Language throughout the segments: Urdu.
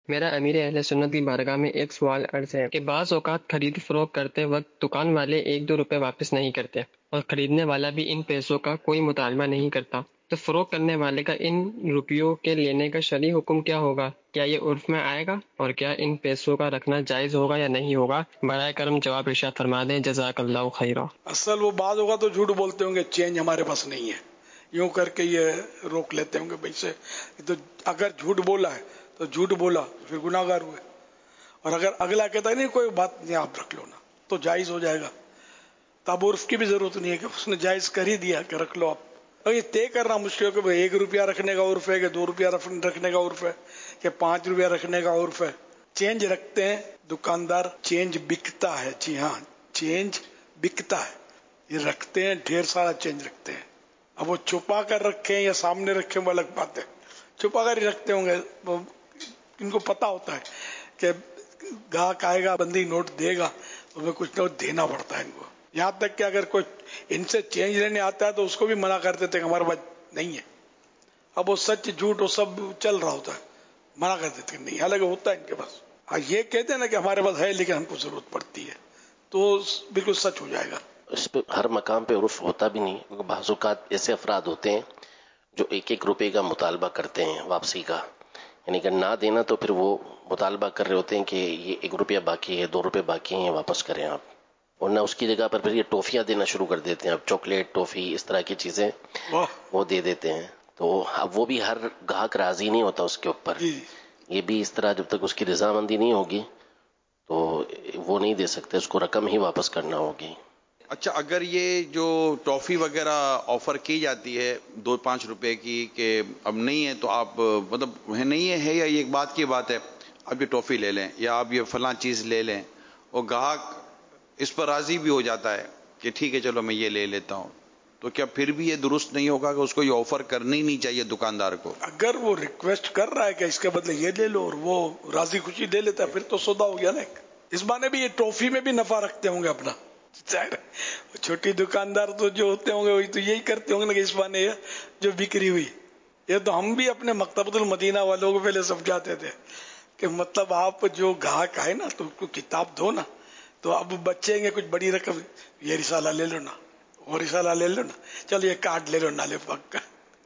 میرا امیر اہل سنت کی بارگاہ میں ایک سوال عرض ہے کہ بعض اوقات خرید فروخت کرتے وقت دکان والے 1-2 روپے واپس نہیں کرتے اور خریدنے والا بھی ان پیسوں کا کوئی مطالبہ نہیں کرتا، تو فروخت کرنے والے کا ان روپیوں کے لینے کا شرعی حکم کیا ہوگا؟ کیا یہ عرف میں آئے گا؟ اور کیا ان پیسوں کا رکھنا جائز ہوگا یا نہیں ہوگا؟ برائے کرم جواب ارشاد فرما دیں، جزاک اللہ خیرا۔ اصل وہ بعض ہوگا تو جھوٹ بولتے ہوں گے، چینج ہمارے پاس نہیں ہے، یوں کر کے یہ روک لیتے ہوں گے بھائی سے، تو اگر جھوٹ بولا ہے تو جھوٹ بولا پھر گناہ گار ہوئے، اور اگر اگلا کہتا ہے نہیں کوئی بات نہیں آپ رکھ لو نا تو جائز ہو جائے گا، تب عرف کی بھی ضرورت نہیں ہے کہ اس نے جائز کر ہی دیا کہ رکھ لو آپ۔ اور یہ طے کرنا مشکل ہے کہ 1 روپیہ رکھنے کا عرف ہے کہ 2 روپیہ رکھنے کا عرف ہے کہ 5 روپیہ رکھنے کا عرف ہے۔ چینج رکھتے ہیں دکاندار، چینج بکتا ہے، جی ہاں چینج بکتا ہے، یہ رکھتے ہیں، ڈھیر سارا چینج رکھتے ہیں۔ اب وہ چھپا کر رکھیں یا سامنے رکھیں وہ الگ بات ہے، چھپا کر ہی رکھتے ہوں گے، ان کو پتا ہوتا ہے کہ گاہک آئے گا، بندی نوٹ دے گا تو ہمیں کچھ نہ کچھ دینا پڑتا ہے ان کو، یہاں تک کہ اگر کوئی ان سے چینج لینے آتا ہے تو اس کو بھی منع کر دیتے ہیں کہ ہمارے پاس نہیں ہے۔ اب وہ سچ جھوٹ وہ سب چل رہا ہوتا ہے، منع کر دیتے ہیں نہیں، حالانکہ ہوتا ہے ان کے پاس۔ یہ کہتے ہیں نا کہ ہمارے پاس ہے لیکن ہم کو ضرورت پڑتی ہے، تو بالکل سچ ہو جائے گا۔ اس پہ ہر مقام پہ عرف ہوتا بھی نہیں، کیونکہ بعض اوقات ایسے افراد ہوتے ہیں جو 1-1 روپے کا مطالبہ کرتے ہیں واپسی کا، یعنی کہ نہ دینا تو پھر وہ مطالبہ کر رہے ہوتے ہیں کہ یہ 1 روپیہ باقی ہے، 2 روپے باقی ہیں، واپس کریں آپ، اور نہ اس کی جگہ پر پھر یہ ٹوفیاں دینا شروع کر دیتے ہیں، اب چاکلیٹ، ٹوفی، اس طرح کی چیزیں واہ وہ دے دیتے ہیں، تو اب وہ بھی ہر گاہک راضی نہیں ہوتا اس کے اوپر، جی، یہ بھی اس طرح جب تک اس کی رضامندی نہیں ہوگی تو وہ نہیں دے سکتے، اس کو رقم ہی واپس کرنا ہوگی۔ اچھا، اگر یہ جو ٹافی وغیرہ آفر کی جاتی ہے 2-5 روپے کی کہ اب نہیں ہے تو آپ مطلب نہیں ہے یا یہ ایک بات کی بات ہے آپ یہ ٹافی لے لیں یا آپ یہ فلاں چیز لے لیں، اور گاہک اس پر راضی بھی ہو جاتا ہے کہ ٹھیک ہے چلو میں یہ لے لیتا ہوں، تو کیا پھر بھی یہ درست نہیں ہوگا کہ اس کو یہ آفر کرنی نہیں چاہیے دکاندار کو؟ اگر وہ ریکویسٹ کر رہا ہے کہ اس کے بدلے یہ لے لو اور وہ راضی خوشی لے لیتا ہے پھر تو سودا ہو گیا نا۔ اس بانے بھی یہ ٹافی میں بھی نفع رکھتے ہوں گے اپنا، ظاہر ہے چھوٹی دکاندار تو جو ہوتے ہوں گے وہی تو یہی کرتے ہوں گے نا کہ اس بانے جو بکری ہوئی، یہ تو ہم بھی اپنے مکتبۃ المدینہ والوں کو پہلے سمجھاتے تھے کہ مطلب آپ جو گاہک آئے نا تو کو کتاب دو نا، تو اب بچیں گے کچھ بڑی رقم، یہ رسالہ لے لو نا، وہ رسالہ لے لو نا، چلو یہ کارڈ لے لو نالے پاک کا،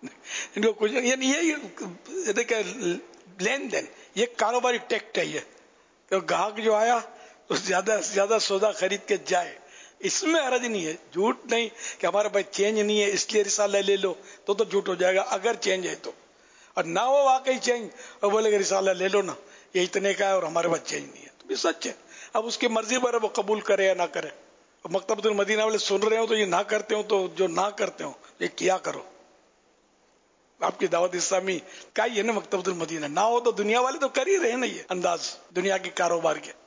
ان کو کچھ یعنی یہ دیکھیں لین دین، یہ کاروباری ٹیکٹ ہے، یہ کہ گاہک جو آیا تو زیادہ سے زیادہ سودا خرید کے جائے، اس میں حرج نہیں ہے، جھوٹ نہیں کہ ہمارے پاس چینج نہیں ہے اس لیے رسالہ لے لو، تو جھوٹ ہو جائے گا اگر چینج ہے تو، اور نہ ہو واقعی چینج اور بولے کہ رسالہ لے لو نا یہ اتنے کا ہے اور ہمارے پاس چینج نہیں ہے، تو بھی سچ ہے، اب اس کی مرضی پر ہے وہ قبول کرے یا نہ کرے۔ مکتبۃ المدینہ والے سن رہے ہو تو یہ نہ کرتے ہو، تو جو نہ کرتے ہو یہ کیا کرو، آپ کی دعوت اسلامی کا ہی ہے نا مکتبۃ المدینہ، نہ ہو تو دنیا والے تو کر ہی رہے ہیں نا یہ انداز دنیا کے کاروبار کے۔